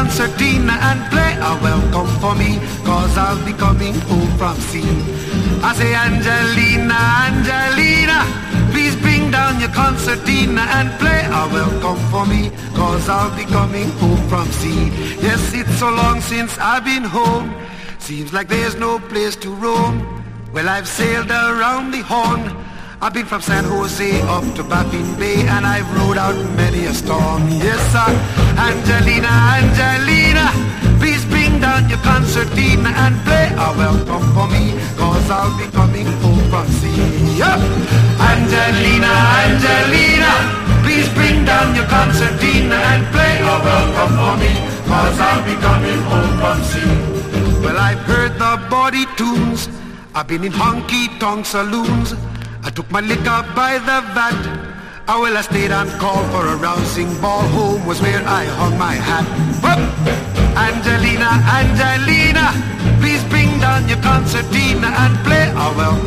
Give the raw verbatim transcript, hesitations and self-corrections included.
concertina and play a welcome for me, cause I'll be coming home from sea. I say, Angelina, Angelina, please bring down your concertina and play a welcome for me, cause I'll be coming home from sea. Yes, it's so long since I've been home, seems like there's no place to roam. Well, I've sailed around the Horn, I've been from San Jose up to Baffin Bay, and I've rode out many a storm. Yes, sir, Angelina, Angelina, please bring down your concertina and play a welcome for me, cause I'll be coming home from sea. Yeah. Angelina, Angelina, please bring down your concertina and play a welcome for me, cause I'll be coming home from sea. Well, I've heard the body tunes, I've been in honky-tonk saloons, I took my liquor by the vat. Oh, well, I stayed on call for a rousing ball. Home was where I hung my hat. Whoop! Angelina, Angelina, please bring down your concertina and play a well.